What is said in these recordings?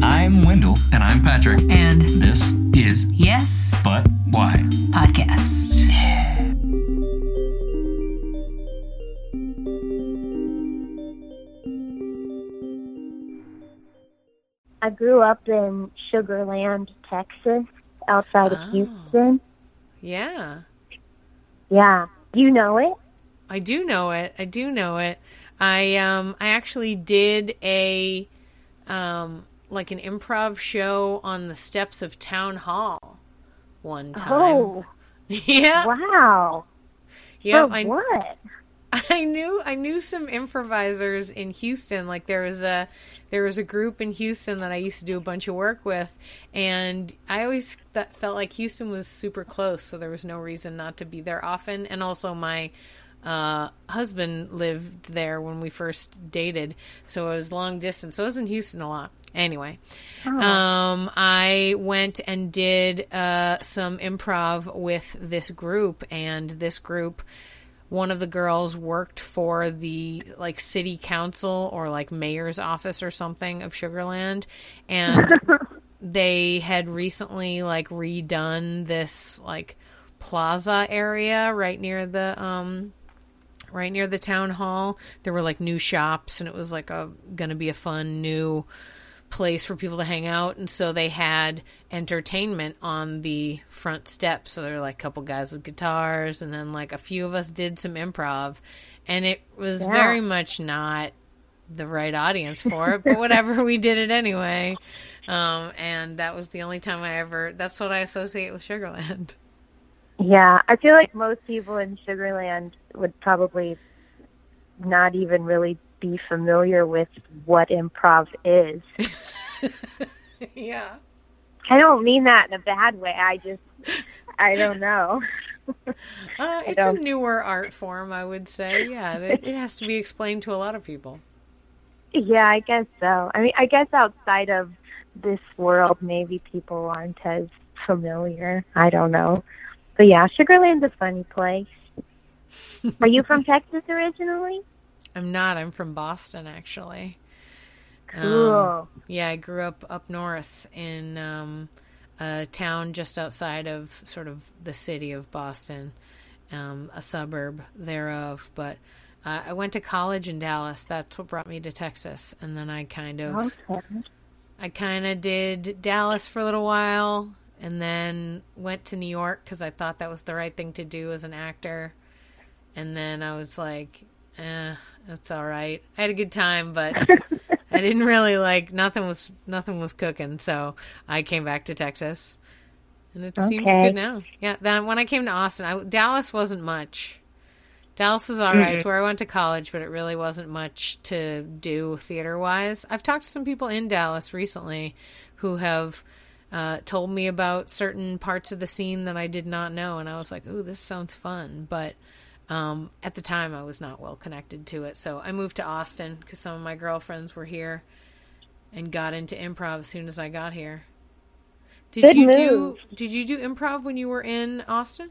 I'm Wendell. And I'm Patrick. And This is Yes, But Why? Podcast. I grew up in Sugar Land, Texas, outside of Houston. Yeah. Yeah. You know it? I do know it. I actually did a like an improv show on the steps of Town Hall one time. Oh. Yeah. Wow. Yeah. For what? I knew some improvisers in Houston. Like there was a group in Houston that I used to do a bunch of work with, and I always felt like Houston was super close, so there was no reason not to be there often. And also my husband lived there when we first dated, so it was long distance. So I was in Houston a lot. Anyway, I went and did some improv with this group, and this group, one of the girls worked for the like city council or like mayor's office or something of Sugar Land, and they had recently like redone this like plaza area right near the town hall. There were like new shops, and it was like gonna be a fun new place for people to hang out, and so they had entertainment on the front steps. So there were like a couple guys with guitars, and then like a few of us did some improv, and it was very much not the right audience for it, but whatever, we did it anyway. And that was the only time that's what I associate with Sugar Land. Yeah, I feel like most people in Sugar Land would probably not even really be familiar with what improv is. Yeah. I don't mean that in a bad way. I don't know. It's a newer art form, I would say. Yeah, it has to be explained to a lot of people. Yeah, I guess so. I mean, I guess outside of this world, maybe people aren't as familiar. I don't know. But yeah, Sugar Land's a funny place. Are you from Texas originally? I'm not. I'm from Boston, actually. Cool. Yeah, I grew up north in a town just outside of sort of the city of Boston, a suburb thereof. But I went to college in Dallas. That's what brought me to Texas. And then I kind of did Dallas for a little while, and then went to New York because I thought that was the right thing to do as an actor. And then I was like, that's all right. I had a good time, but I didn't really nothing was cooking. So I came back to Texas, and it seems good now. Yeah. Then when I came to Austin, Dallas wasn't much. Dallas was all right. It's where I went to college, but it really wasn't much to do theater wise. I've talked to some people in Dallas recently who have told me about certain parts of the scene that I did not know. And I was like, ooh, this sounds fun. But at the time, I was not well connected to it. So I moved to Austin because some of my girlfriends were here and got into improv as soon as I got here. Did you do improv when you were in Austin?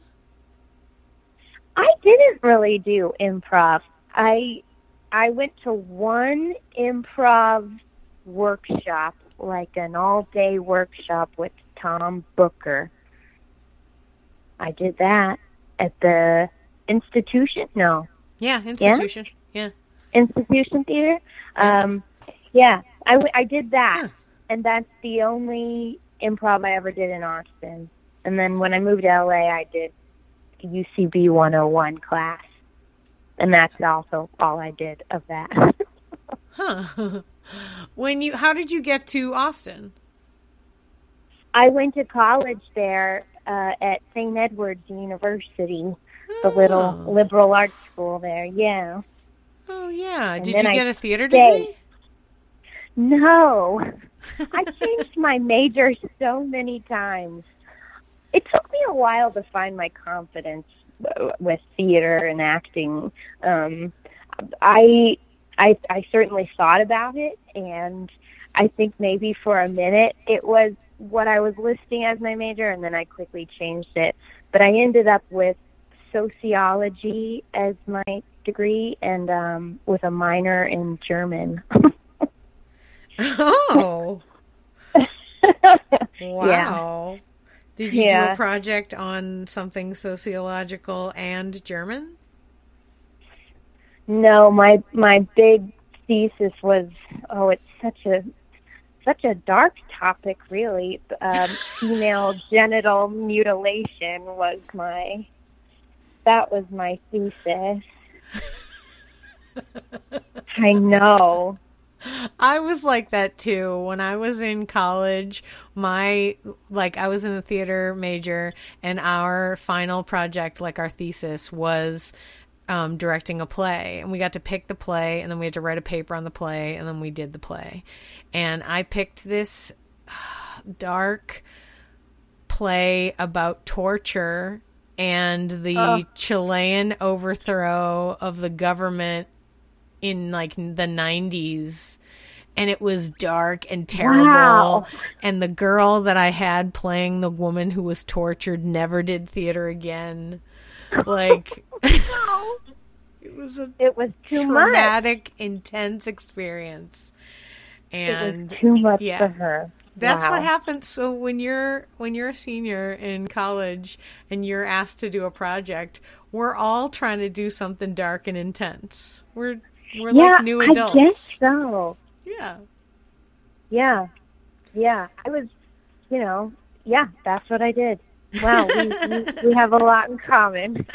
I didn't really do improv. I went to one improv workshop, like an all-day workshop with Tom Booker. I did that at the Institution? No. Yeah, Institution. Yeah. Institution Theater? Yeah, I did that. Huh. And that's the only improv I ever did in Austin. And then when I moved to LA, I did UCB 101 class. And that's also all I did of that. Huh. How did you get to Austin? I went to college there at St. Edward's University. The little liberal arts school there, yeah. Oh, yeah. Did you get a theater degree? No. I changed my major so many times. It took me a while to find my confidence with theater and acting. I certainly thought about it, and I think maybe for a minute it was what I was listing as my major, and then I quickly changed it. But I ended up with sociology as my degree, and with a minor in German. Oh. Wow. Did you do Yeah. a project on something sociological and German? No, my big thesis was, it's such a dark topic, really. Female genital mutilation was my thesis. I know. I was like that too. When I was in college, I was in the theater major, and our final project, like our thesis, was directing a play. And we got to pick the play, and then we had to write a paper on the play, and then we did the play. And I picked this dark play about torture and the Chilean overthrow of the government in like the 90s, and it was dark and terrible. Wow. And the girl that I had playing the woman who was tortured never did theater again. Like, it was too traumatic, intense experience. And it was too much for her. That's wow. what happens. So when you're a senior in college and you're asked to do a project, we're all trying to do something dark and intense. We're like new adults. I guess so. Yeah. Yeah. Yeah. I was, that's what I did. Wow, we have a lot in common.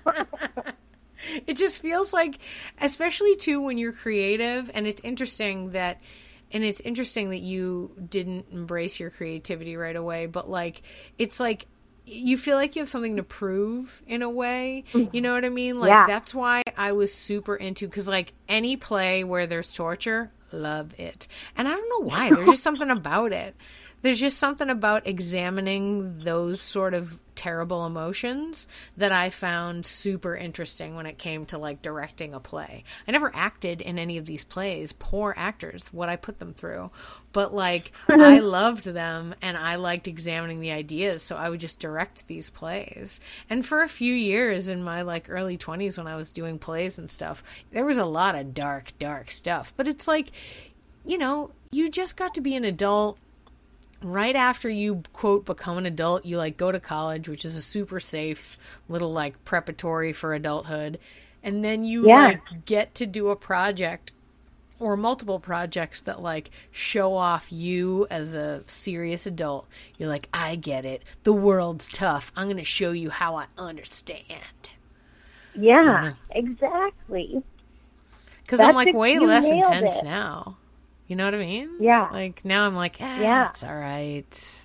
It just feels like, especially too when you're creative, and it's interesting that you didn't embrace your creativity right away, but like, it's like, you feel like you have something to prove in a way. You know what I mean? Like, that's why I was super into, because like any play where there's torture, love it. And I don't know why. There's just something about it. There's just something about examining those sort of terrible emotions that I found super interesting when it came to like directing a play. I never acted in any of these plays. Poor actors, what I put them through. But like, I loved them and I liked examining the ideas. So I would just direct these plays. And for a few years in my like early 20s when I was doing plays and stuff, there was a lot of dark stuff. But it's like, you just got to be an adult. Right after you, quote, become an adult, you, like, go to college, which is a super safe little, like, preparatory for adulthood. And then you, like, get to do a project or multiple projects that, like, show off you as a serious adult. You're like, I get it. The world's tough. I'm going to show you how I understand. Yeah, exactly. Because I'm, like, way less intense now. You know what I mean? Yeah. Like, now I'm like, it's all right.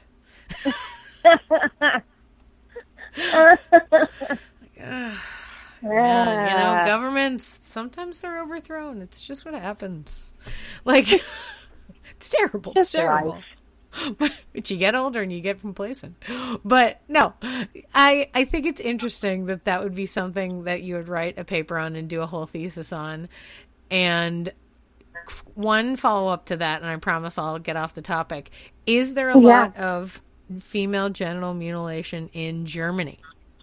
Man, governments, sometimes they're overthrown. It's just what happens. Like, it's terrible. It's terrible. But you get older and you get complacent. But no, I think it's interesting that would be something that you would write a paper on and do a whole thesis on. And one follow-up to that, and I promise I'll get off the topic, is there a lot of female genital mutilation in Germany?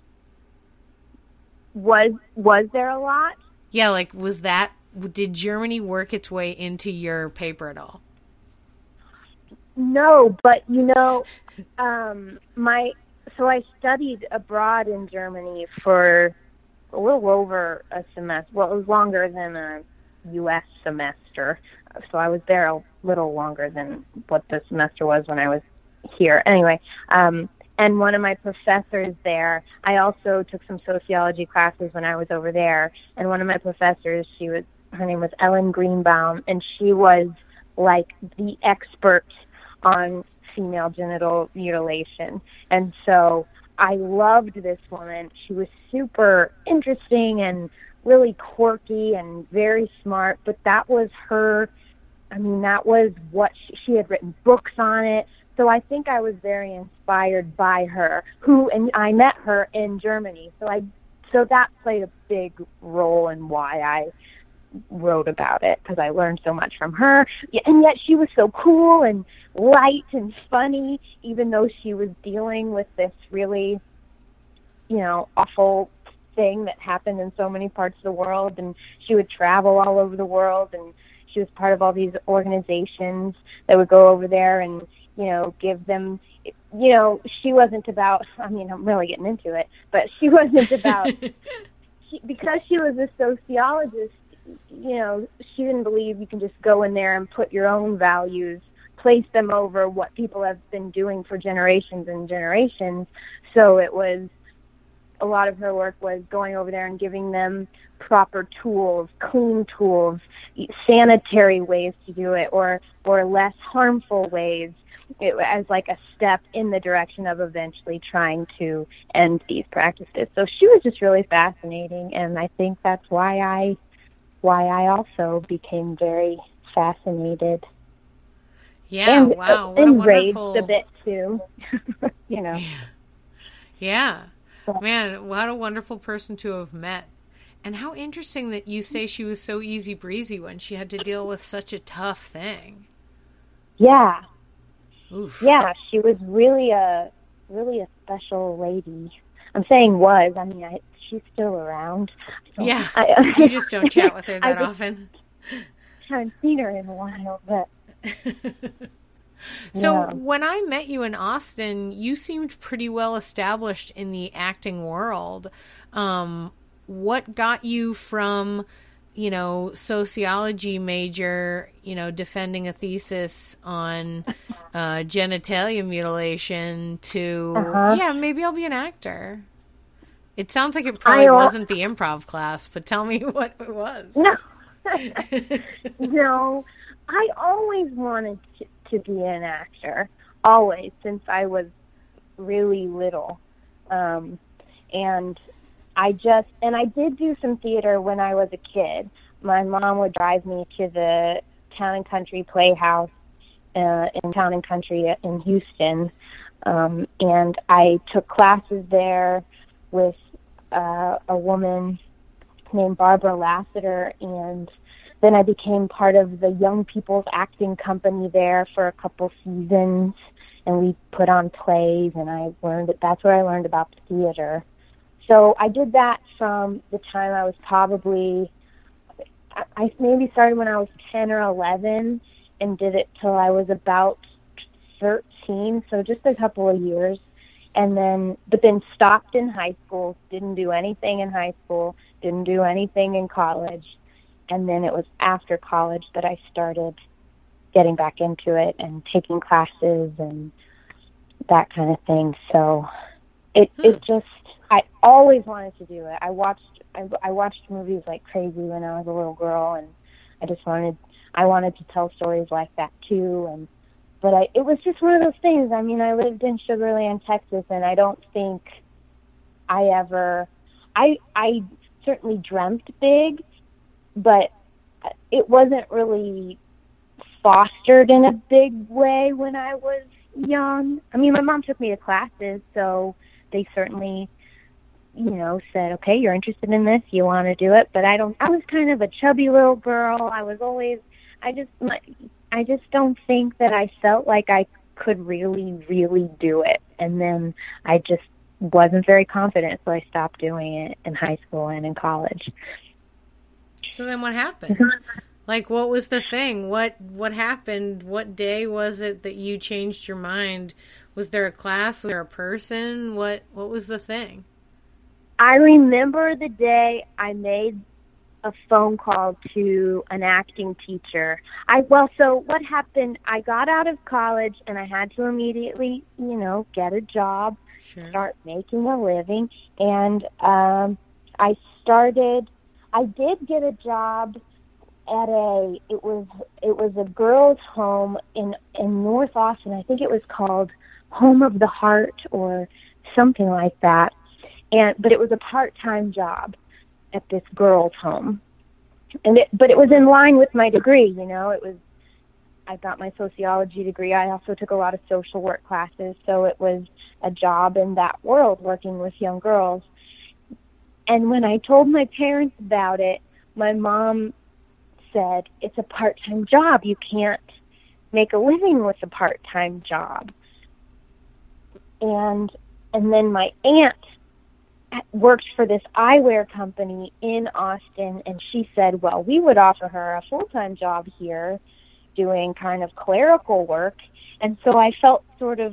Was there a lot? Yeah, like, did Germany work its way into your paper at all? No, but so I studied abroad in Germany for a little over a semester. Well, it was longer than a U.S. semester, so I was there a little longer than what the semester was when I was here. Anyway, and one of my professors there, I also took some sociology classes when I was over there, and one of my professors, her name was Ellen Greenbaum, and she was like the expert on female genital mutilation. And so I loved this woman. She was super interesting and really quirky and very smart, but that was that was what she had written books on it. So I think I was very inspired by her, and I met her in Germany. So that played a big role in why I wrote about it, because I learned so much from her. And yet she was so cool and light and funny, even though she was dealing with this really, awful thing that happened in so many parts of the world. And she would travel all over the world, and she was part of all these organizations that would go over there and, give them, she wasn't about, I'm really getting into it, but she wasn't about, because she was a sociologist, she didn't believe you can just go in there and put your own values, place them over what people have been doing for generations and generations. So it was, a lot of her work was going over there and giving them proper tools, clean tools, sanitary ways to do it, or less harmful ways, as like a step in the direction of eventually trying to end these practices. So she was just really fascinating, and I think that's why I also became very fascinated. Yeah, and, wow, what a enraged wonderful... a bit too, Yeah. Man, what a wonderful person to have met. And how interesting that you say she was so easy breezy when she had to deal with such a tough thing. Yeah. Oof. Yeah, she was really a special lady. I'm saying was. She's still around. Yeah. You just don't chat with her that often. I haven't seen her in a while, but... So when I met you in Austin, you seemed pretty well established in the acting world. What got you from, sociology major, defending a thesis on genitalia mutilation to, maybe I'll be an actor? It sounds like it probably wasn't the improv class, but tell me what it was. No. No, I always wanted to be an actor, always, since I was really little. And I did do some theater when I was a kid. My mom would drive me to the Town and Country Playhouse in Town and Country in Houston. And I took classes there with a woman named Barbara Lassiter, and then I became part of the Young People's Acting Company there for a couple seasons, and we put on plays, and that's where I learned about the theater. So I did that from the time I was I maybe started when I was 10 or 11 and did it till I was about 13, so just a couple of years. But then stopped in high school, didn't do anything in high school, didn't do anything in college. And then it was after college that I started getting back into it and taking classes and that kind of thing. So it just, I always wanted to do it. I watched movies like crazy when I was a little girl, and I wanted to tell stories like that too. But it was just one of those things. I lived in Sugar Land, Texas, and I don't think I certainly dreamt big, but it wasn't really fostered in a big way when I was young. My mom took me to classes, so they certainly, said, okay, you're interested in this, you want to do it. But I was kind of a chubby little girl. I just don't think that I felt like I could really, really do it. And then I just wasn't very confident, so I stopped doing it in high school and in college. So then what happened? Like, what was the thing? What happened? What day was it that you changed your mind? Was there a class? Was there a person? What was the thing? I remember the day I made a phone call to an acting teacher. So what happened, I got out of college and I had to immediately, get a job, start making a living. And I did get a job at it was a girls' home in North Austin. I think it was called Home of the Heart or something like that. But it was a part-time job at this girls' home. But it was in line with my degree, I got my sociology degree. I also took a lot of social work classes, so it was a job in that world, working with young girls. And when I told my parents about it, my mom said, it's a part-time job. You can't make a living with a part-time job. And then my aunt worked for this eyewear company in Austin, and she said, well, we would offer her a full-time job here doing kind of clerical work. And so I felt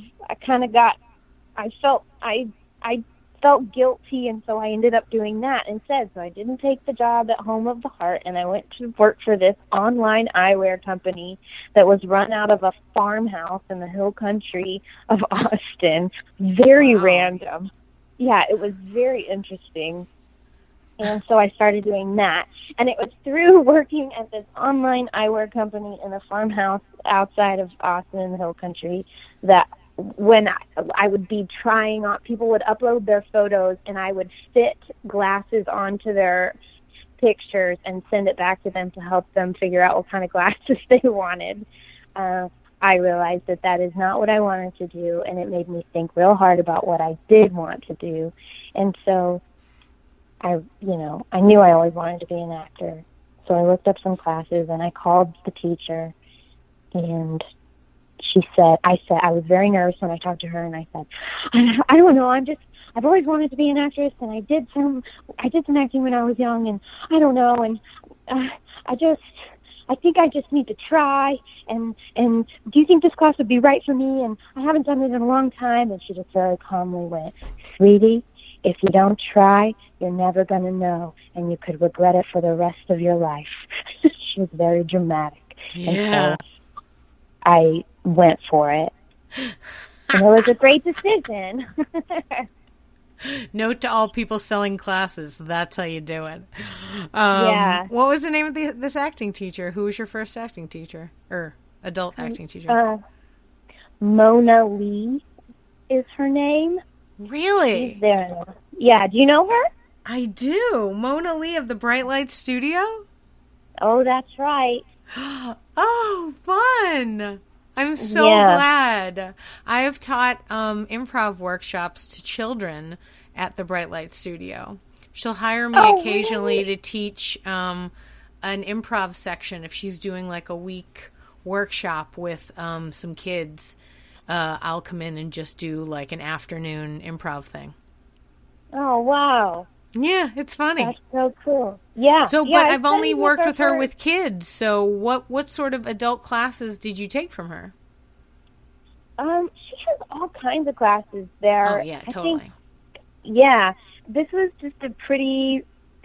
I felt guilty, and so I ended up doing that instead. So I didn't take the job at Home of the Heart, and I went to work for this online eyewear company that was run out of a farmhouse in the hill country of Austin. Very random. Yeah, it was very interesting. And so I started doing that. And it was through working at this online eyewear company in a farmhouse outside of Austin in the hill country that when I would be trying on, people would upload their photos and I would fit glasses onto their pictures and send it back to them to help them figure out what kind of glasses they wanted. I realized that is not what I wanted to do, and it made me think real hard about what I did want to do. And so I knew I always wanted to be an actor. So I looked up some classes and I called the teacher, and I was very nervous when I talked to her, and I said, I don't know, I've always wanted to be an actress, and I did some acting when I was young, and I don't know, and I think I just need to try, and do you think this class would be right for me? And I haven't done it in a long time. And she just very calmly went, sweetie, if you don't try, you're never going to know, and you could regret it for the rest of your life. She was very dramatic. Yeah. And so I went for it. And it was a great decision. Note to all people selling classes. That's how you do it. Yeah. What was the name of this acting teacher? Who was your first acting teacher or adult acting teacher? Mona Lee is her name. Really? She's there. Yeah. Do you know her? I do. Mona Lee of the Bright Light Studio? Oh, that's right. Oh, fun. I'm so glad. I have taught improv workshops to children at the Bright Light Studio. She'll hire me occasionally to teach an improv section if she's doing like a week workshop with some kids. I'll come in and just do like an afternoon improv thing. Oh, wow. Yeah, it's funny. That's so cool. Yeah. So, but I've only worked with her with kids. So, what sort of adult classes did you take from her? She has all kinds of classes there. Oh yeah, totally. This was just a pretty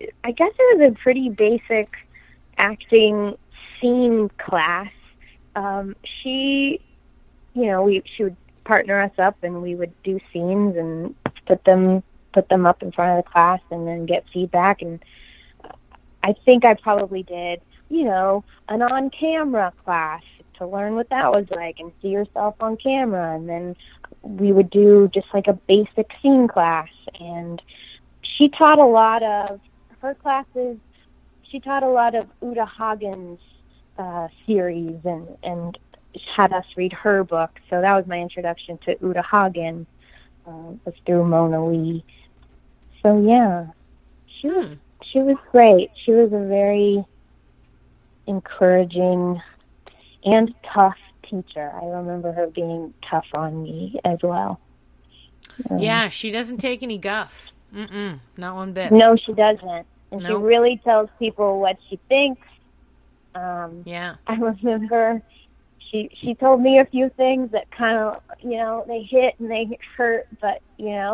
basic acting scene class. She would partner us up, and we would do scenes and put them up in front of the class and then get feedback. And I think I probably did, an on-camera class to learn what that was like and see yourself on camera. And then we would do just like a basic scene class. And she taught a lot of her classes. She taught a lot of Uta Hagen's series and had us read her book. So that was my introduction to Uta Hagen, was through Mona Lee. So yeah, she was great. She was a very encouraging and tough teacher. I remember her being tough on me as well. Yeah, she doesn't take any guff. Not one bit. No, she doesn't. And she really tells people what she thinks. Yeah. I remember she told me a few things that kind of, they hit and they hurt, but,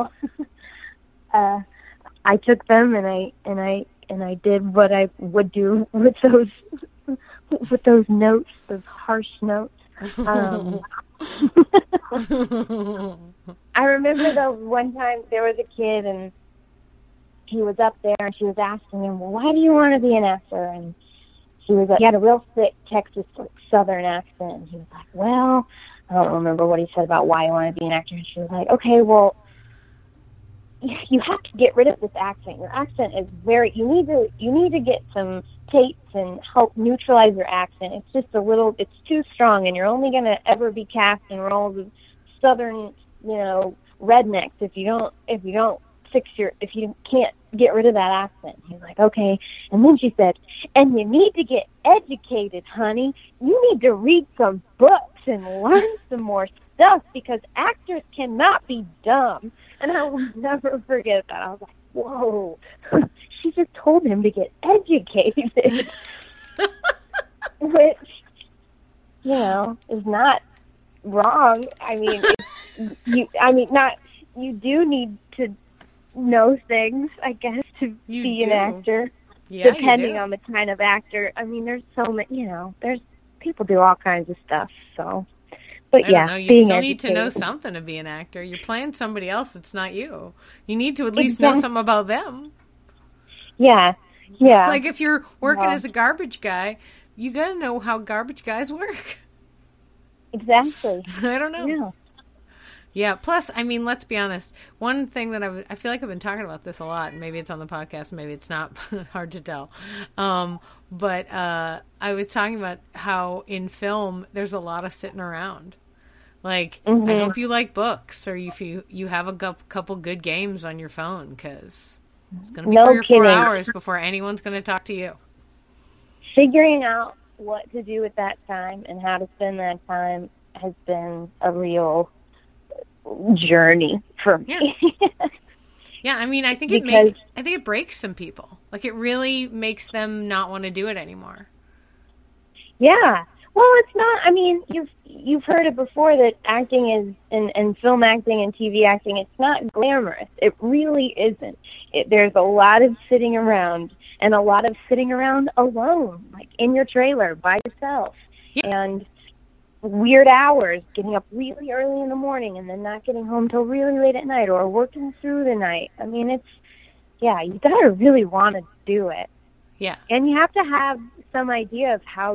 I took them and I did what I would do with those notes, those harsh notes. I remember though one time there was a kid and he was up there and she was asking him, well, why do you want to be an actor? And he had a real thick Texas Southern accent. And he was like, well, I don't remember what he said about why he wanted to be an actor. And she was like, okay, well, you have to get rid of this accent. Your accent is you need to get some tapes and help neutralize your accent. It's just it's too strong, and you're only going to ever be cast in roles of Southern, rednecks if you can't get rid of that accent. He's like, okay. And then she said, and you need to get educated, honey. You need to read some books and learn some more stuff because actors cannot be dumb. And I will never forget that. I was like, whoa. She just told him to get educated. Which, is not wrong. I mean, you do need to know things, I guess, to be an actor. Yeah, depending on the kind of actor. I mean, there's so many, there's people do all kinds of stuff. So, but I don't know. You still need to know something to be an actor. You're playing somebody else that's not you. You need to at least know something about them. Yeah. Like if you're working as a garbage guy, you got to know how garbage guys work. Exactly. I don't know. Yeah. Yeah. Plus, I mean, let's be honest. One thing that I feel like I've been talking about this a lot. Maybe it's on the podcast, maybe it's not. Hard to tell. But I was talking about how in film there's a lot of sitting around. Like, I hope you like books, or if you have a couple good games on your phone, because it's going to be 3 or 4 hours before anyone's going to talk to you. Figuring out what to do with that time and how to spend that time has been a real journey for me. Yeah, I mean, I think it breaks some people. Like, it really makes them not want to do it anymore. Yeah. Well, it's not. I mean, you've heard it before that acting is, and film acting and TV acting, it's not glamorous. It really isn't. There's a lot of sitting around, and a lot of sitting around alone, like in your trailer by yourself, and weird hours, getting up really early in the morning and then not getting home till really late at night, or working through the night. I mean, you gotta really want to do it. Yeah. And you have to have some idea of how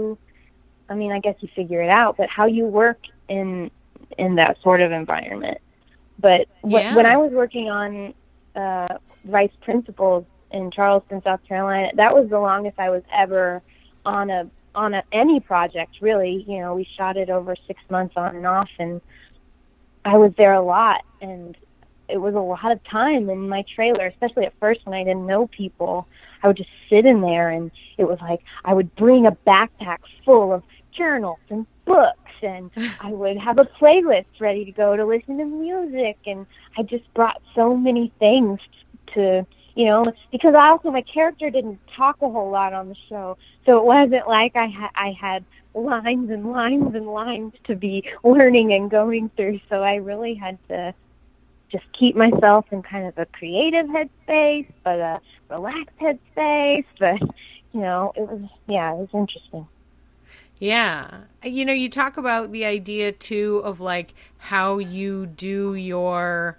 I guess you figure it out, but how you work in that sort of environment. But when I was working on Vice Principals in Charleston, South Carolina, that was the longest I was ever on any project, really. We shot it over 6 months on and off, and I was there a lot, and it was a lot of time in my trailer, especially at first when I didn't know people. I would just sit in there, and it was like I would bring a backpack full of journals and books, and I would have a playlist ready to go to listen to music, and I just brought so many things to, because my character didn't talk a whole lot on the show, so it wasn't like I had lines and lines and lines to be learning and going through, so I really had to just keep myself in kind of a creative headspace, but a relaxed headspace, but, it was interesting. Yeah. You talk about the idea, too, of, like, how you do your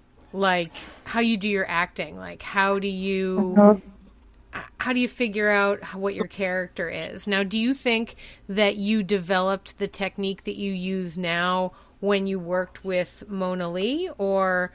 acting. Like, how do you figure out what your character is? Now, do you think that you developed the technique that you use now when you worked with Mona Lee, or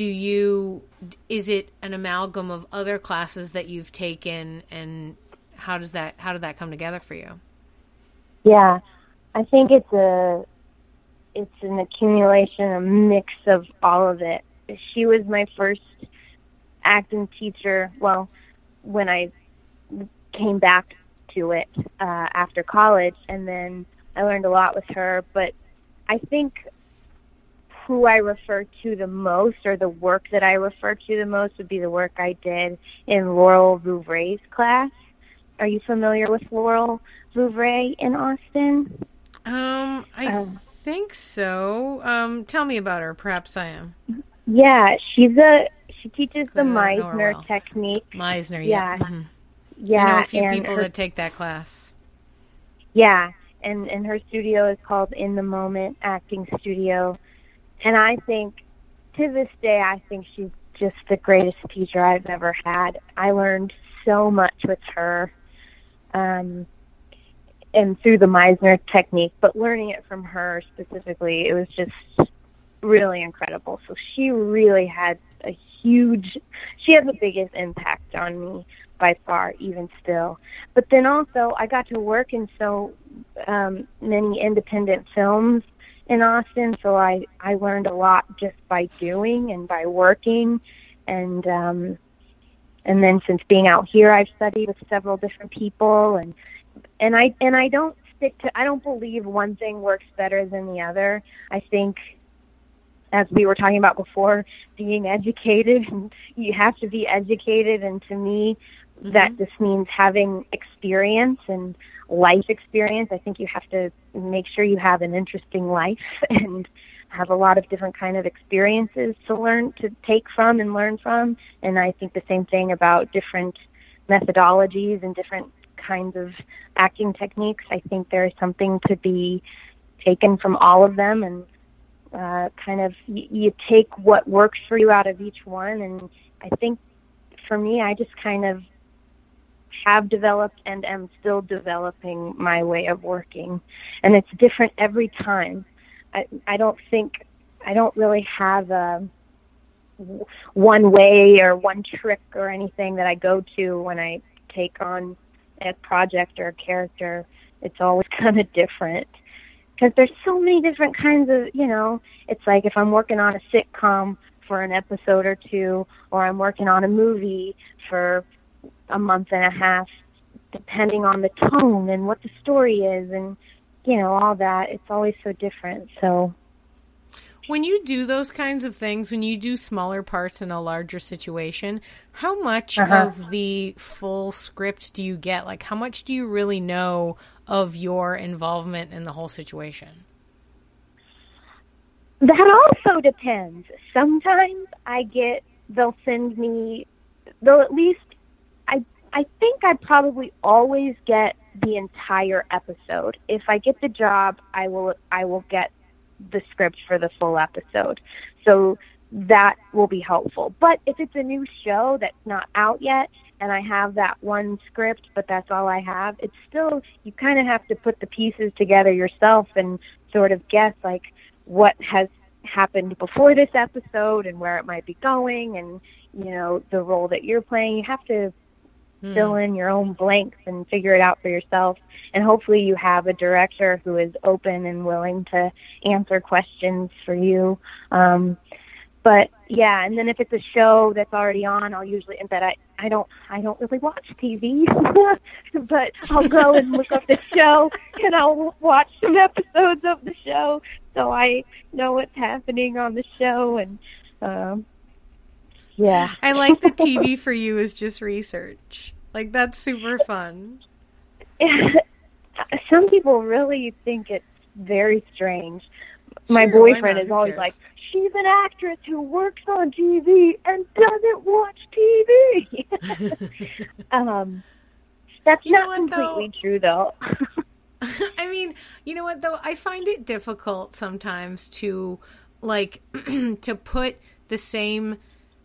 is it an amalgam of other classes that you've taken, and how did that come together for you? Yeah, I think it's an accumulation, a mix of all of it. She was my first acting teacher, well, when I came back to it after college, and then I learned a lot with her, but I think who I refer to the most, or the work that I refer to the most, would be the work I did in Laurel Vouvrae's class. Are you familiar with Laurel Vouvrae in Austin? I think so. Tell me about her. Perhaps I am. Yeah, she teaches the Meisner technique. Meisner, yeah. Mm-hmm. Yeah, I know a few people that take that class. Yeah, and her studio is called In the Moment Acting Studio. And I think, to this day, I think she's just the greatest teacher I've ever had. I learned so much with her, and through the Meisner technique, but learning it from her specifically, it was just really incredible. So she really had she had the biggest impact on me by far, even still. But then also, I got to work in so many independent films in Austin, so I learned a lot just by doing and by working, and then since being out here, I've studied with several different people, and I don't believe one thing works better than the other. I think, as we were talking about before, being educated, and you have to be educated, and to me, that just means having experience and life experience. I think you have to make sure you have an interesting life and have a lot of different kind of experiences to take from and learn from. And I think the same thing about different methodologies and different kinds of acting techniques. I think there is something to be taken from all of them, and kind of you take what works for you out of each one. And I think for me, I just kind of have developed and am still developing my way of working, and it's different every time. I don't really have one way or one trick or anything that I go to when I take on a project or a character. It's always kind of different because there's so many different kinds of, it's like if I'm working on a sitcom for an episode or two, or I'm working on a movie for a month and a half, depending on the tone and what the story is and, all that, it's always so different. So when you do those kinds of things, when you do smaller parts in a larger situation, how much of the full script do you get? Like, how much do you really know of your involvement in the whole situation? That also depends. Sometimes they'll at least, I think I probably always get the entire episode. If I get the job, I will get the script for the full episode. So that will be helpful. But if it's a new show that's not out yet and I have that one script, but that's all I have, it's still, you kind of have to put the pieces together yourself and sort of guess like what has happened before this episode and where it might be going and, the role that you're playing. You have to fill in your own blanks and figure it out for yourself. And hopefully you have a director who is open and willing to answer questions for you. But yeah, and then if it's a show that's already on, I'll usually, but I don't really watch TV, but I'll go and look up the show and I'll watch some episodes of the show so I know what's happening on the show. And yeah. I like the TV for you is just research. Like, that's super fun. Some people really think it's very strange. My Sure, boyfriend is always like, she's an actress who works on TV and doesn't watch TV. That's not completely true, though. I mean, you know what, though? I find it difficult sometimes to, like, to put the same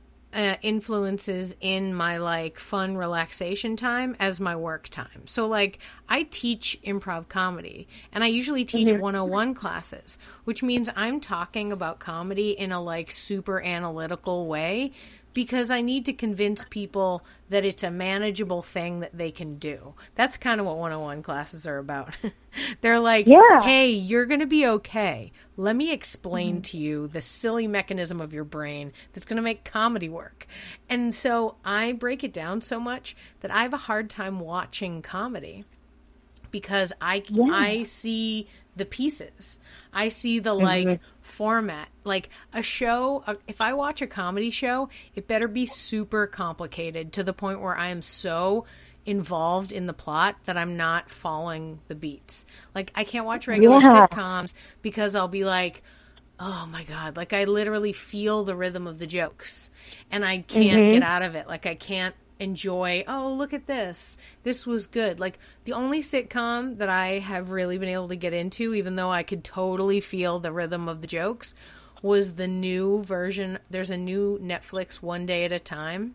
influences in my, like, fun relaxation time as my work time. So, like, I teach improv comedy, and I usually teach 101 classes, which means I'm talking about comedy in a, like, super analytical way because I need to convince people that it's a manageable thing that they can do. That's kind of what 101 classes are about. They're like, hey, you're going to be okay. Let me explain to you the silly mechanism of your brain that's going to make comedy work. And so I break it down so much that I have a hard time watching comedy because I see the pieces. I see the, like, format. Like, a show, if I watch a comedy show, it better be super complicated to the point where I am so involved in the plot that I'm not following the beats. Like, I can't watch regular sitcoms because I'll be like, oh my God, like, I literally feel the rhythm of the jokes and I can't get out of it. Like, I can't enjoy, oh, look at this. This was good. Like, the only sitcom that I have really been able to get into, even though I could totally feel the rhythm of the jokes, was the new version. There's a new Netflix One Day at a Time.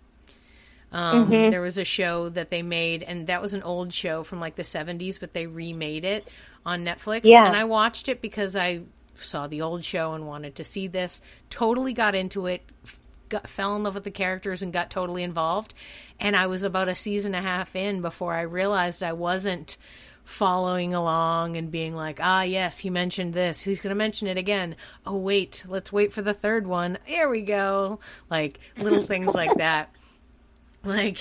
There was a show that they made, and that was an old show from like the 70s, but they remade it on Netflix. And I watched it because I saw the old show and wanted to see this. Totally got into it, fell in love with the characters and got totally involved. And I was about a season and a half in before I realized I wasn't following along and being like, ah, yes, he mentioned this. He's going to mention it again. Oh, wait, let's wait for the third one. There we go. Like, little things like that. Like,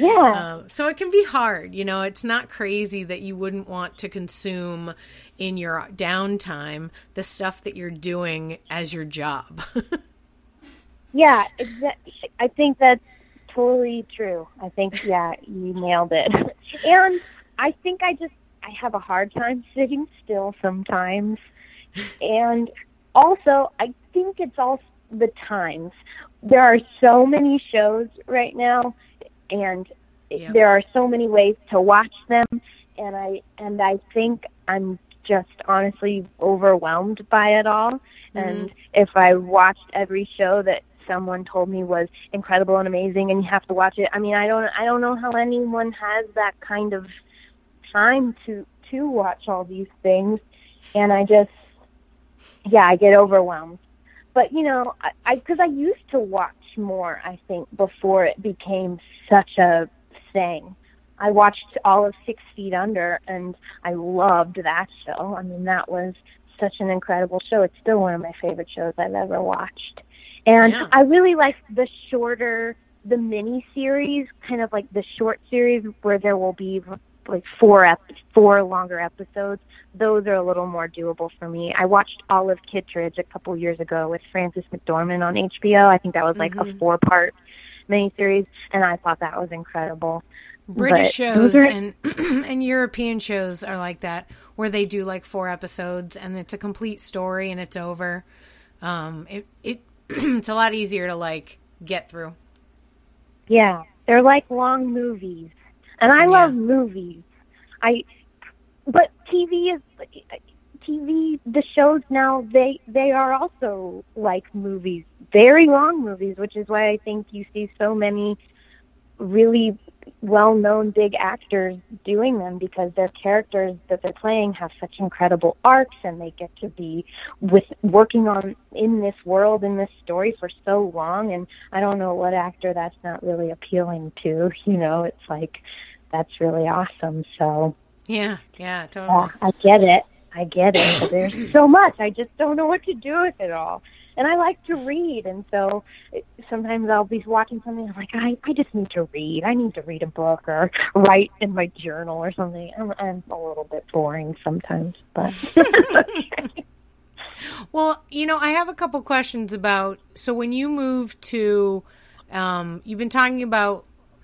so it can be hard, you know, it's not crazy that you wouldn't want to consume in your downtime the stuff that you're doing as your job. Yeah, I think that's totally true. I think, you nailed it. And I think I I have a hard time sitting still sometimes. And also, I think it's all the times. There are so many shows right now, and there are so many ways to watch them, and I think I'm just honestly overwhelmed by it all. Mm-hmm. And if I watched every show that someone told me was incredible and amazing and you have to watch it, I mean, I don't know how anyone has that kind of time to watch all these things. And I get overwhelmed. But, you know, because I used to watch more, I think, before it became such a thing. I watched all of 6 Feet Under, and I loved that show. I mean, that was such an incredible show. It's still one of my favorite shows I've ever watched. And I really like the mini-series, kind of like the short series where there will be like four longer episodes. Those are a little more doable for me. I watched all of Kittredge a couple years ago with Frances McDormand on HBO. I think that was like a 4-part miniseries, and I thought that was incredible. British shows and European shows are like that, where they do like 4 episodes and it's a complete story and it's over. It's a lot easier to like get through. Yeah, they're like long movies. And I love movies. But TV, the shows now, they are also like movies, very long movies, which is why I think you see so many really well-known big actors doing them, because their characters that they're playing have such incredible arcs, and they get to be working in this world, in this story for so long. And I don't know what actor that's not really appealing to. You know, it's like, that's really awesome. So yeah, totally. I get it. But there's so much. I just don't know what to do with it all. And I like to read, and so sometimes I'll be watching something, I'm like, I just need to read. I need to read a book or write in my journal or something. I'm a little bit boring sometimes, but... Well, you know, I have a couple questions about, so when you moved to, you've been talking about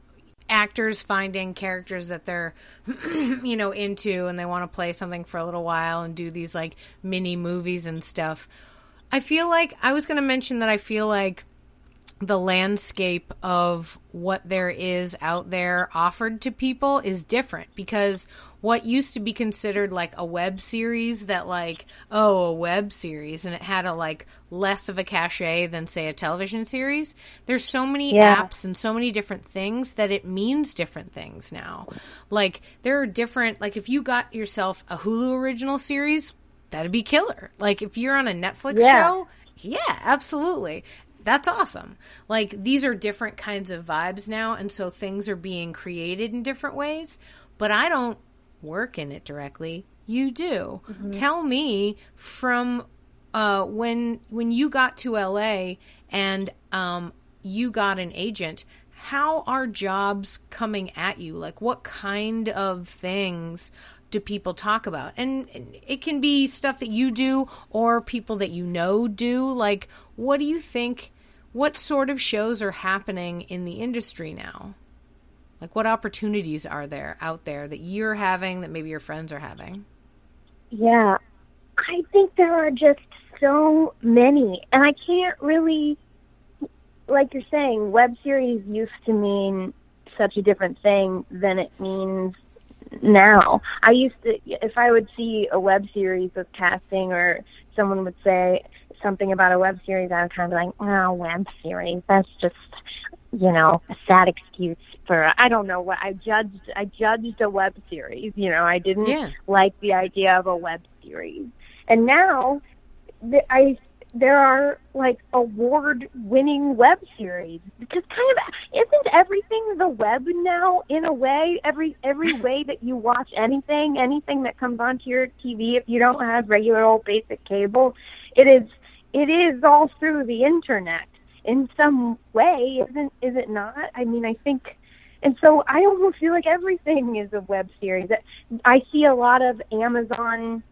actors finding characters that they're, you know, into, and they want to play something for a little while and do these like mini movies and stuff. I feel like, I was going to mention that I feel like the landscape of what there is out there offered to people is different, because what used to be considered like a web series that like, oh, a web series, and it had a like less of a cachet than say a television series. There's so many apps and so many different things that it means different things now. Like there are different, like if you got yourself a Hulu original series, that'd be killer. Like if you're on a Netflix show, absolutely. That's awesome. Like these are different kinds of vibes now, and so things are being created in different ways, but I don't work in it directly. You do. Mm-hmm. Tell me from when you got to LA and you got an agent, how are jobs coming at you? Like what kind of things do people talk about? And it can be stuff that you do or people that you know do. Like, what do you think, what sort of shows are happening in the industry now? Like, what opportunities are there out there that you're having that maybe your friends are having? Yeah, I think there are just so many. And I can't really, like you're saying, web series used to mean such a different thing than it means now. I used to, if I would see a web series with casting or someone would say something about a web series, I would kind of be like, oh, web series, that's just, you know, a sad excuse for, I don't know what, I judged a web series, you know, I didn't like the idea of a web series. And now there are like award-winning web series, because kind of isn't everything the web now in a way? Every way that you watch anything that comes onto your TV, if you don't have regular old basic cable, it is all through the internet in some way, is it not? I mean, I think, and so I almost feel like everything is a web series. I see a lot of Amazon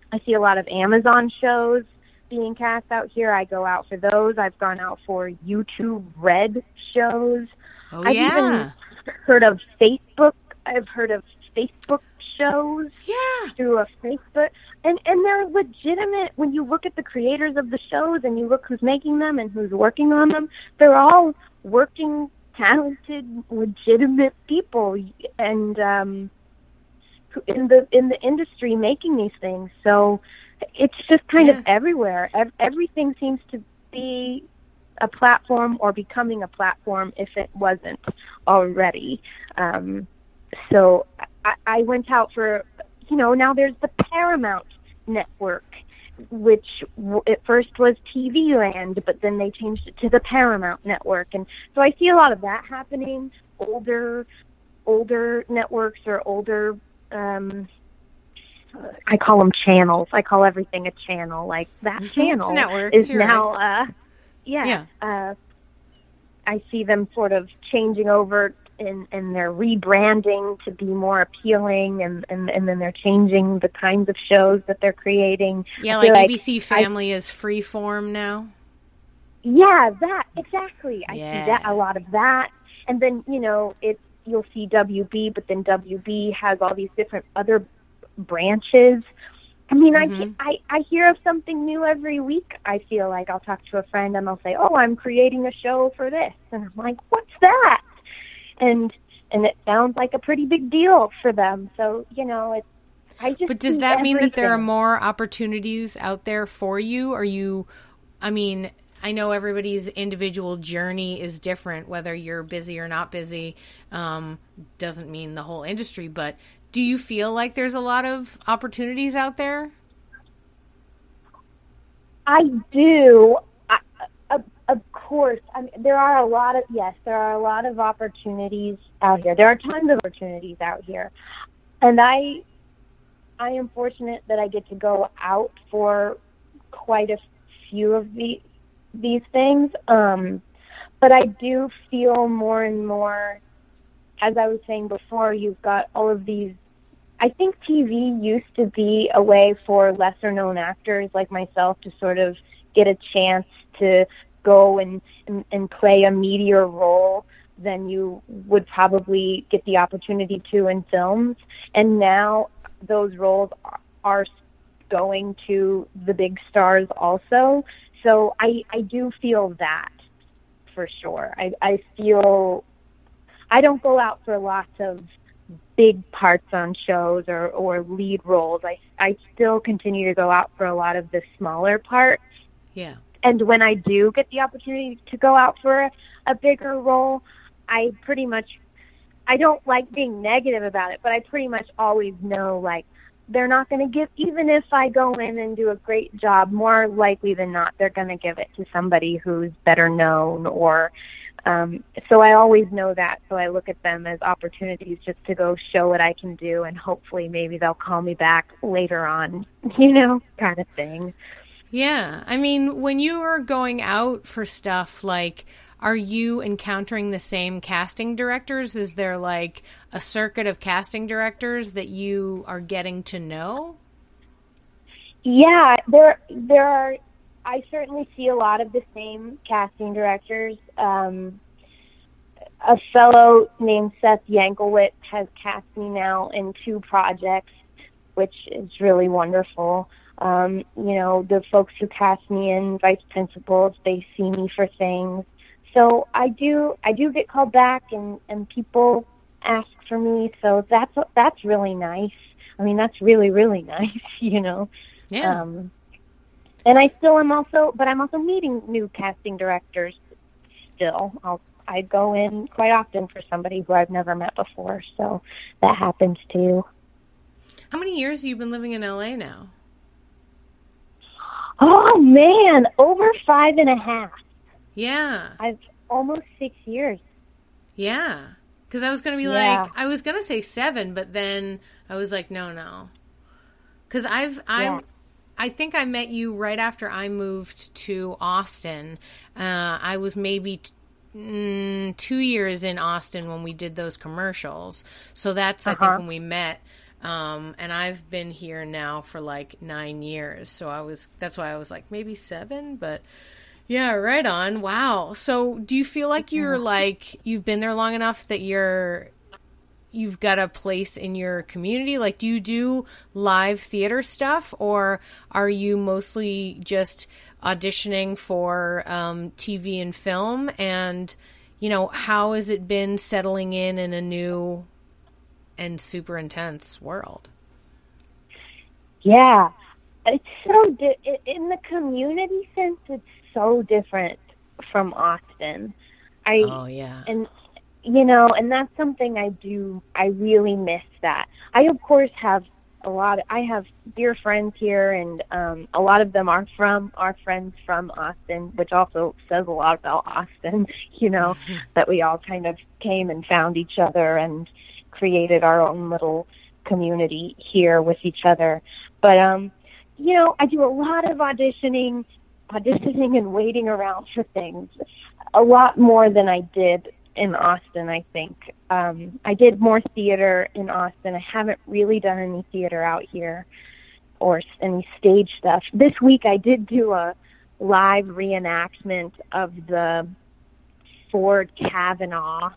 shows being cast out here. I go out for those. I've gone out for YouTube Red shows. I've even heard of Facebook. I've heard of Facebook shows Yeah. through a Facebook, and they're legitimate. When you look at the creators of the shows and you look who's making them and who's working on them, they're all working, talented, legitimate people, and in the industry making these things. So it's just kind of everywhere. Everything seems to be a platform or becoming a platform if it wasn't already. So I went out for, now there's the Paramount Network, which at first was TV Land, but then they changed it to the Paramount Network. And so I see a lot of that happening. Older networks or older, I call them channels. I call everything a channel. Like that channel is now, right. I see them sort of changing over and they're rebranding to be more appealing, and then they're changing the kinds of shows that they're creating. Yeah, like ABC Family is Freeform now. Yeah, that, exactly. I see that, a lot of that. And then, you'll see WB, but then WB has all these different other branches. I mean, I hear of something new every week. I feel like I'll talk to a friend and they'll say, "Oh, I'm creating a show for this," and I'm like, "What's that?" And it sounds like a pretty big deal for them. So But does that mean that there are more opportunities out there for you? I know everybody's individual journey is different, whether you're busy or not busy. Doesn't mean the whole industry, but do you feel like there's a lot of opportunities out there? I do. Of course. I mean, there are a lot of opportunities out here. There are tons of opportunities out here. And I am fortunate that I get to go out for quite a few of these things. But I do feel more and more, as I was saying before, you've got all of these. I think TV used to be a way for lesser known actors like myself to sort of get a chance to go and play a meatier role than you would probably get the opportunity to in films. And now those roles are going to the big stars also. So I do feel that for sure. I feel I don't go out for lots of big parts on shows or lead roles. I still continue to go out for a lot of the smaller parts. Yeah. And when I do get the opportunity to go out for a bigger role, I don't like being negative about it, but I pretty much always know, like, they're not going to give, even if I go in and do a great job, more likely than not, they're going to give it to somebody who's better known or, so I always know that. So I look at them as opportunities just to go show what I can do, and hopefully maybe they'll call me back later on, kind of thing. Yeah. I mean, when you are going out for stuff, like, are you encountering the same casting directors? Is there like a circuit of casting directors that you are getting to know? Yeah, there are. I certainly see a lot of the same casting directors. A fellow named Seth Yanklewicz has cast me now in 2 projects, which is really wonderful. The folks who cast me in Vice Principals, they see me for things. So I do get called back, and people ask for me. So that's really nice. I mean, that's really, really nice, Yeah. And I'm also meeting new casting directors still. I go in quite often for somebody who I've never met before. So that happens too. How many years have you been living in LA now? Oh man, over 5.5. Yeah. I've almost 6 years. Yeah. Because I was going to be I was going to say 7, but then I was like, no. Because I think I met you right after I moved to Austin. I was maybe 2 years in Austin when we did those commercials. So that's, I think, when we met. And I've been here now for like 9 years. So that's why I was like, maybe 7, but yeah, right on. Wow. So do you feel like you're like, you've been there long enough that you're you've got a place in your community? Like, do you do live theater stuff, or are you mostly just auditioning for TV and film? And, you know, how has it been settling in a new and super intense world? Yeah, it's so in the community sense, it's so different from Austin. Oh yeah, and you know, and that's something I really miss that. I of course have I have dear friends here, and a lot of them are friends from Austin, which also says a lot about Austin, you know, that we all kind of came and found each other and created our own little community here with each other. But you know, I do a lot of auditioning and waiting around for things, a lot more than I did in Austin, I think. I did more theater in Austin. I haven't really done any theater out here or any stage stuff. This week I did do a live reenactment of the Ford Kavanaugh.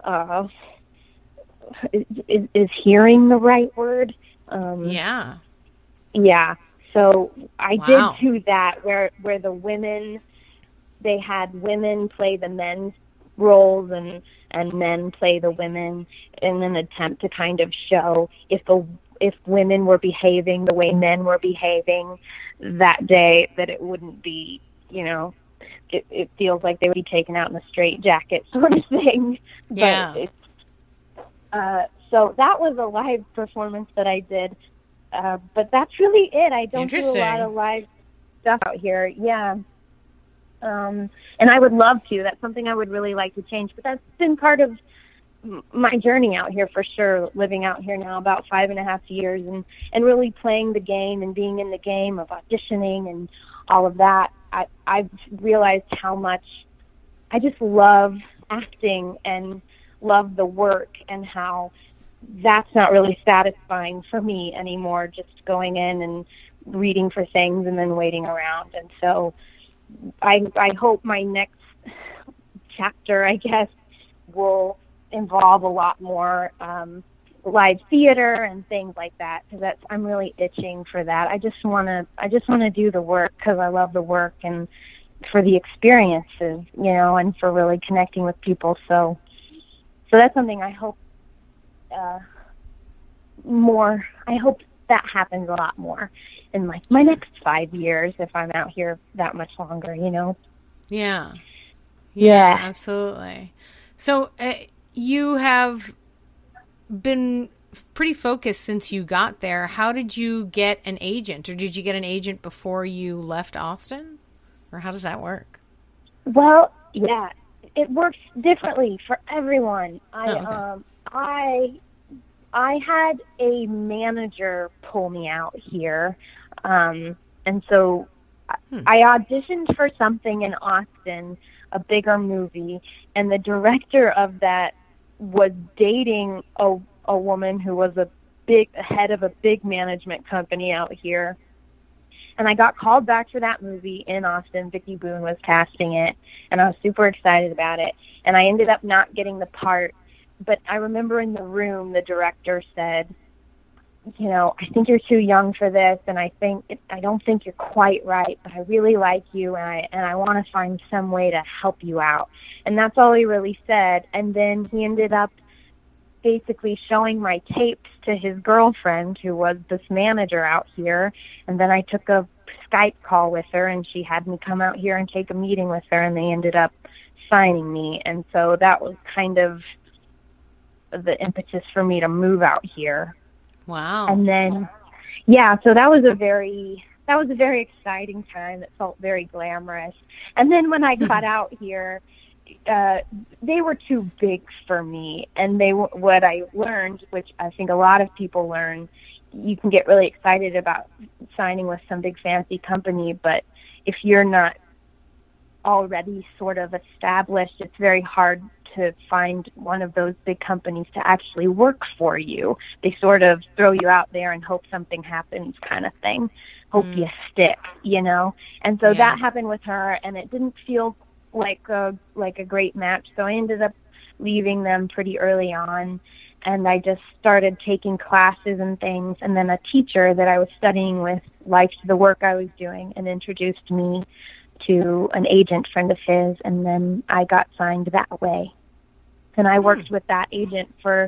Is hearing the right word? Yeah. Yeah. So I did do that where the women, they had women play the men's roles and men play the women in an attempt to kind of show if women were behaving the way men were behaving that day, that it wouldn't be, you know, it feels like they would be taken out in a straitjacket sort of thing. Yeah. But so that was a live performance that I did. But that's really it. I don't do a lot of live stuff out here. Yeah. And I would love to. That's something I would really like to change. But that's been part of my journey out here for sure, living out here now about 5.5 years and really playing the game and being in the game of auditioning and all of that. I've realized how much I just love acting and love the work, and how that's not really satisfying for me anymore, just going in and reading for things and then waiting around. And so I hope my next chapter, I guess, will involve a lot more live theater and things like that, because I'm really itching for that. I just want to do the work because I love the work and for the experiences, you know, and for really connecting with people. So that's something I hope more. I hope that happens a lot more in like my next 5 years if I'm out here that much longer, you know? Yeah. Yeah. Absolutely. So you have been pretty focused since you got there. How did you get an agent, or did you get an agent before you left Austin, or how does that work? Well, yeah, it works differently for everyone. I had a manager pull me out here, and so I auditioned for something in Austin, a bigger movie, and the director of that was dating a woman who was a head of a big management company out here. And I got called back for that movie in Austin. Vicki Boone was casting it, and I was super excited about it. And I ended up not getting the part. But I remember in the room, the director said, you know, I think you're too young for this, and I don't think you're quite right, but I really like you, and I want to find some way to help you out. And that's all he really said. And then he ended up basically showing my tapes to his girlfriend, who was this manager out here. And then I took a Skype call with her, and she had me come out here and take a meeting with her, and they ended up signing me. And so that was kind of the impetus for me to move out here. Wow. And then, yeah, so that was a very exciting time. It felt very glamorous. And then when I got out here, they were too big for me. And what I learned, which I think a lot of people learn, you can get really excited about signing with some big fancy company, but if you're not already sort of established, it's very hard to find one of those big companies to actually work for you. They sort of throw you out there and hope something happens kind of thing. Hope you stick, you know? And so that happened with her, and it didn't feel like a great match. So I ended up leaving them pretty early on. and I just started taking classes and things. And then a teacher that I was studying with liked the work I was doing and introduced me to an agent friend of his, and then I got signed that way. And I worked with that agent for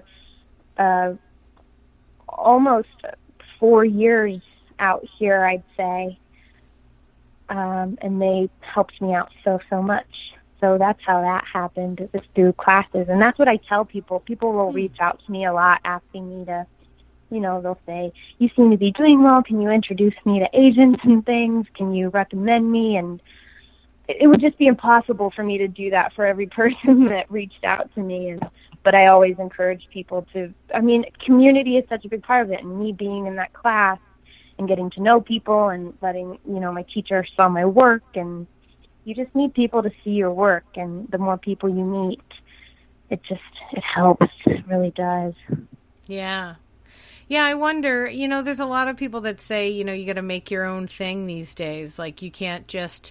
almost 4 years out here, I'd say. And they helped me out so much. So that's how that happened. It was through classes. And that's what I tell people. People will reach out to me a lot asking me to, they'll say, you seem to be doing well. Can you introduce me to agents and things? Can you recommend me? And it would just be impossible for me to do that for every person that reached out to me. But I always encourage people to, community is such a big part of it. And me being in that class and getting to know people and letting, my teacher saw my work, and you just need people to see your work. And the more people you meet, it helps. It really does. Yeah. Yeah, I wonder, there's a lot of people that say, you got to make your own thing these days. Like, you can't just,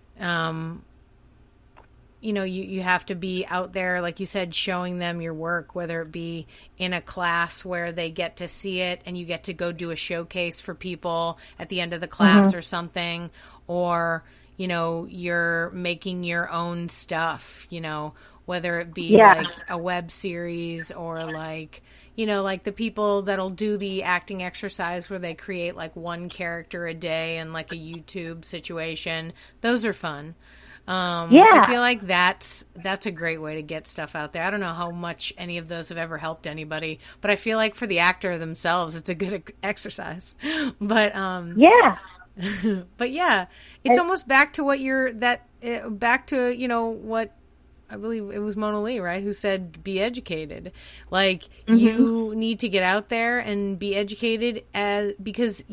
you have to be out there, like you said, showing them your work, whether it be in a class where they get to see it and you get to go do a showcase for people at the end of the class or something, or, you're making your own stuff, whether it be like a web series or like, like the people that'll do the acting exercise where they create like one character a day in like a YouTube situation. Those are fun. I feel like that's a great way to get stuff out there. I don't know how much any of those have ever helped anybody, but I feel like for the actor themselves, it's a good exercise. But but yeah, it's almost back to what what I believe it was Mona Lee, right, who said, be educated. Like, you need to get out there and be educated because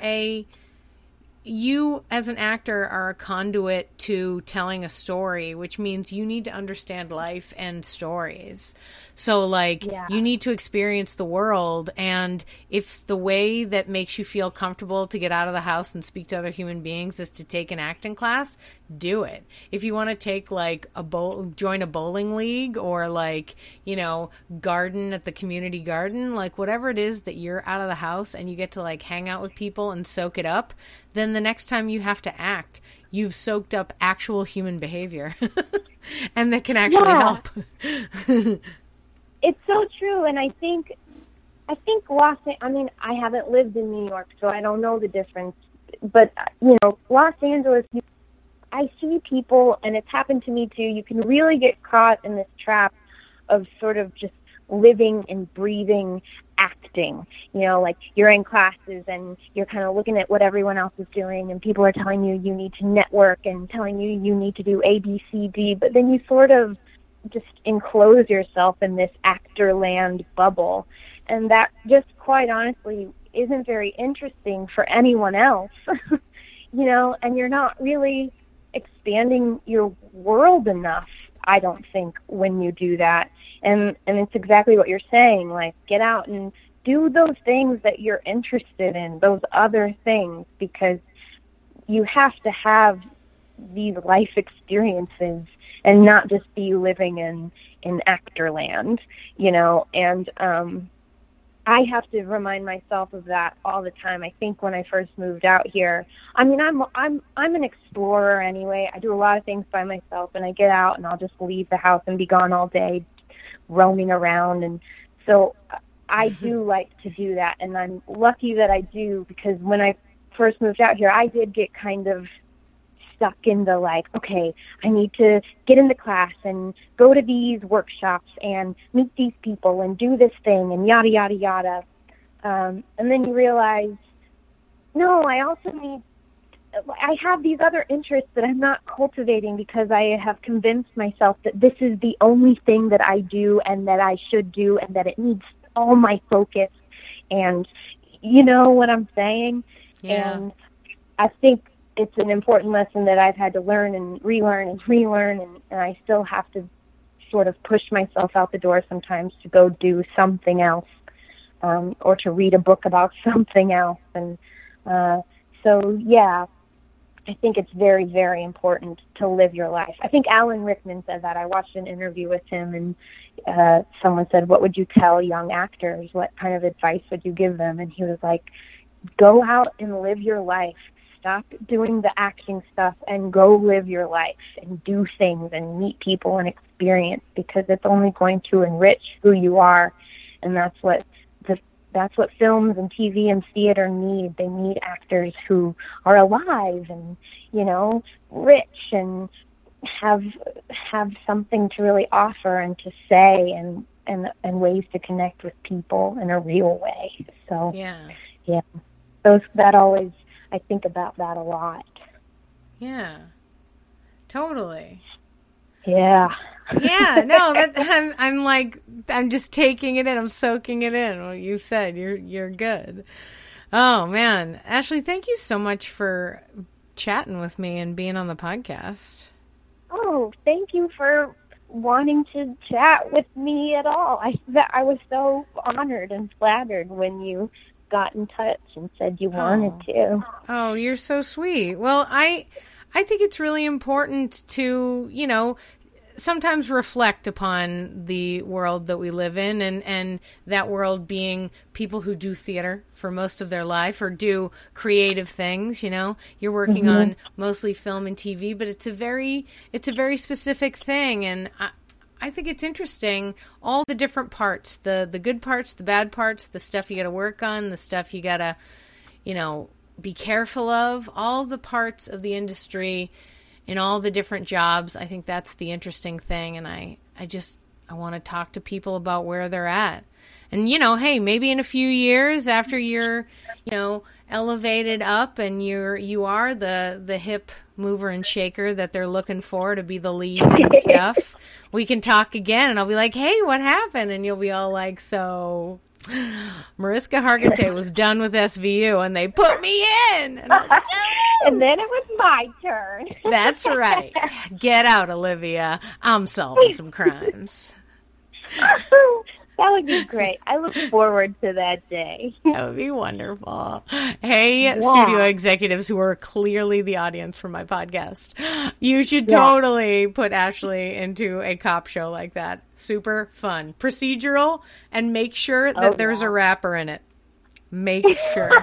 you as an actor are a conduit to telling a story, which means you need to understand life and stories. So like you need to experience the world. And if the way that makes you feel comfortable to get out of the house and speak to other human beings is to take an acting class, do it. If you want to take like join a bowling league or like, garden at the community garden, like whatever it is that you're out of the house and you get to like hang out with people and soak it up, then the next time you have to act, you've soaked up actual human behavior and that can actually help. It's so true. And I think I haven't lived in New York, so I don't know the difference. But, Los Angeles, I see people, and it's happened to me too, you can really get caught in this trap of sort of just living and breathing acting. Like you're in classes and you're kind of looking at what everyone else is doing, and people are telling you need to network and telling you need to do A, B, C, D, but then you sort of just enclose yourself in this actor land bubble. And that just quite honestly isn't very interesting for anyone else, and you're not really expanding your world enough, I don't think, when you do that. And it's exactly what you're saying, like get out and do those things that you're interested in, those other things, because you have to have these life experiences and not just be living in actor land, and I have to remind myself of that all the time. I think when I first moved out here, I'm an explorer anyway. I do a lot of things by myself, and I get out and I'll just leave the house and be gone all day roaming around. And so I do like to do that, and I'm lucky that I do, because when I first moved out here, I did get kind of stuck into like, okay, I need to get into class and go to these workshops and meet these people and do this thing and yada, yada, yada. And then you realize, no, I have these other interests that I'm not cultivating because I have convinced myself that this is the only thing that I do and that I should do and that it needs all my focus. And you know what I'm saying? Yeah. And I think it's an important lesson that I've had to learn and relearn, and I still have to sort of push myself out the door sometimes to go do something else, or to read a book about something else. And so, yeah, I think it's very, very important to live your life. I think Alan Rickman said that. I watched an interview with him, and someone said, what would you tell young actors? What kind of advice would you give them? And he was like, go out and live your life. Stop doing the acting stuff and go live your life and do things and meet people and experience, because it's only going to enrich who you are. And that's what films and TV and theater need. They need actors who are alive and, rich and have something to really offer and to say and ways to connect with people in a real way. So yeah. That always, I think about that a lot. Yeah, totally. Yeah. Yeah, no, I'm just taking it in. I'm soaking it in. What you said, you're good. Oh man, Ashley, thank you so much for chatting with me and being on the podcast. Oh, thank you for wanting to chat with me at all. I was so honored and flattered when you got in touch and said you wanted to. Oh, you're so sweet. Well, I think it's really important to, sometimes reflect upon the world that we live in, and that world being people who do theater for most of their life or do creative things. You're working on mostly film and TV, but it's a very specific thing. And I think it's interesting, all the different parts, the good parts, the bad parts, the stuff you got to work on, the stuff you got to, be careful of, all the parts of the industry in all the different jobs. I think that's the interesting thing. And I want to talk to people about where they're at. And, hey, maybe in a few years after you're, elevated up and you are the hip mover and shaker that they're looking for to be the lead and stuff, we can talk again and I'll be like, hey, what happened? And you'll be all like, so Mariska Hargitay was done with SVU and they put me in. And I was like, oh. And then it was my turn. That's right. Get out, Olivia. I'm solving some crimes. That would be great. I look forward to that day. That would be wonderful. Hey, studio executives who are clearly the audience for my podcast, you should totally put Ashley into a cop show like that. Super fun. Procedural, and make sure that there's a rapper in it. Make sure.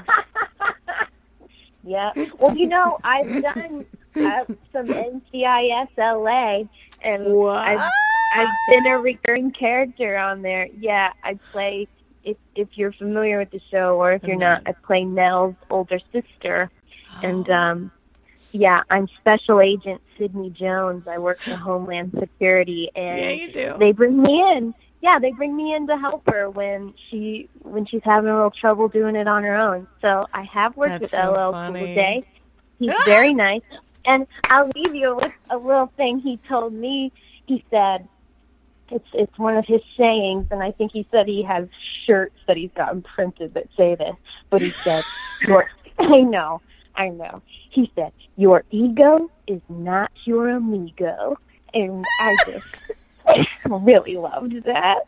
Yeah. Well, I've done some NCIS LA, and I've been a recurring character on there. Yeah, I play, if you're familiar with the show, or if you're not, I play Nell's older sister. Oh. And, I'm Special Agent Sydney Jones. I work for Homeland Security, and yeah, you do. They bring me in. Yeah, they bring me in to help her when she's having a little trouble doing it on her own. So I have worked with LL Cool J. He's very nice. And I'll leave you with a little thing he told me. He said, it's one of his sayings, and I think he said he has shirts that he's gotten printed that say this, but he said, I know. He said, your ego is not your amigo. And I just really loved that.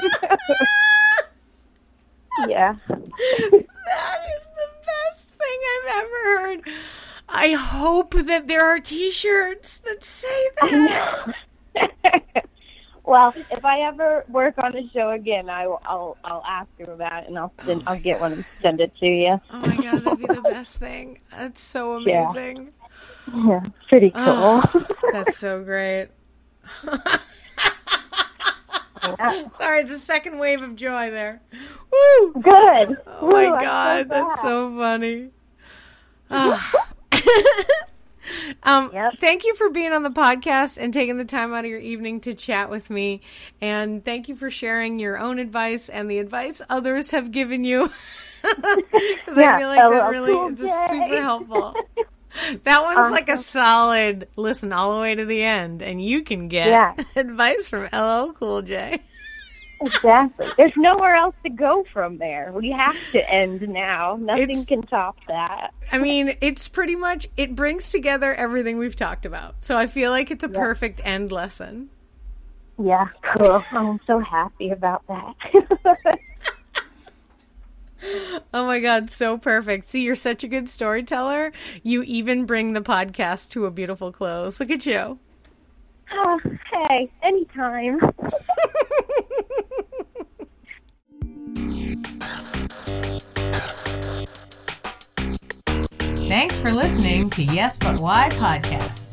Yeah. That is the best thing I've ever heard. I hope that there are T-shirts that say that. Well, if I ever work on a show again, I'll ask him about it, and I'll get one and send it to you. Oh my God, that'd be the best thing. That's so amazing. Yeah, pretty cool. Oh, that's so great. Sorry, it's a second wave of joy there. Woo! Good. Oh my God, that's so funny. Thank you for being on the podcast and taking the time out of your evening to chat with me. And thank you for sharing your own advice and the advice others have given you. Because I feel like that really is super helpful. That one's like a solid listen all the way to the end, and you can get advice from LL Cool J. Exactly. There's nowhere else to go from there. We have to end now. Nothing can top that. I mean, it's pretty much, it brings together everything we've talked about. So I feel like it's a perfect end lesson. Yeah, cool. I'm so happy about that. Oh my God, so perfect. See, you're such a good storyteller. You even bring the podcast to a beautiful close. Look at you. Oh, hey, anytime. Thanks for listening to Yes But Why podcast.